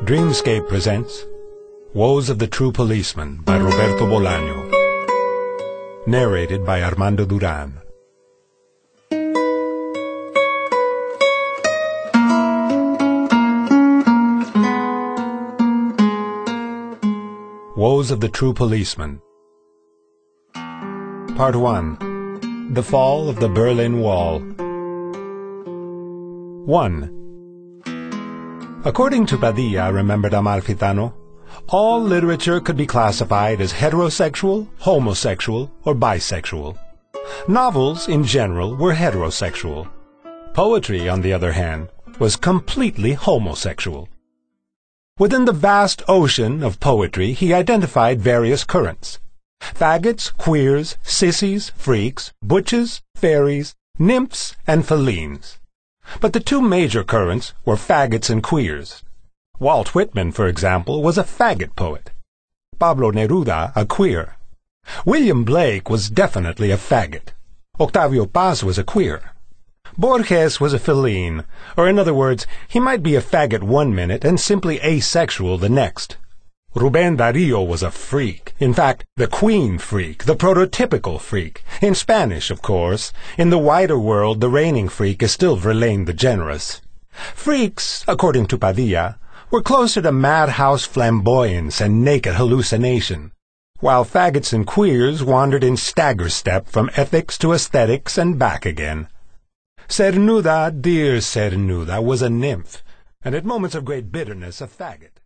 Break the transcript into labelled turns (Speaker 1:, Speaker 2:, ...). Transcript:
Speaker 1: Dreamscape presents Woes of the True Policeman by Roberto Bolaño. Narrated by Armando Duran. Woes of the True Policeman. Part 1. The Fall of the Berlin Wall. 1. According to Padilla, remembered Amalfitano, all literature could be classified as heterosexual, homosexual, or bisexual. Novels, in general, were heterosexual. Poetry, on the other hand, was completely homosexual. Within the vast ocean of poetry, he identified various currents: faggots, queers, sissies, freaks, butches, fairies, nymphs, and felines. But the two major currents were faggots and queers. Walt Whitman, for example, was a faggot poet. Pablo Neruda, a queer. William Blake was definitely a faggot. Octavio Paz was a queer. Borges was a feline, or in other words, he might be a faggot one minute and simply asexual the next. Rubén Darío was a freak. In fact, the queen freak, the prototypical freak. In Spanish, of course. In the wider world, the reigning freak is still Verlaine the Generous. Freaks, according to Padilla, were closer to madhouse flamboyance and naked hallucination, while faggots and queers wandered in stagger step from ethics to aesthetics and back again. Cernuda, dear Cernuda, was a nymph, and at moments of great bitterness a faggot.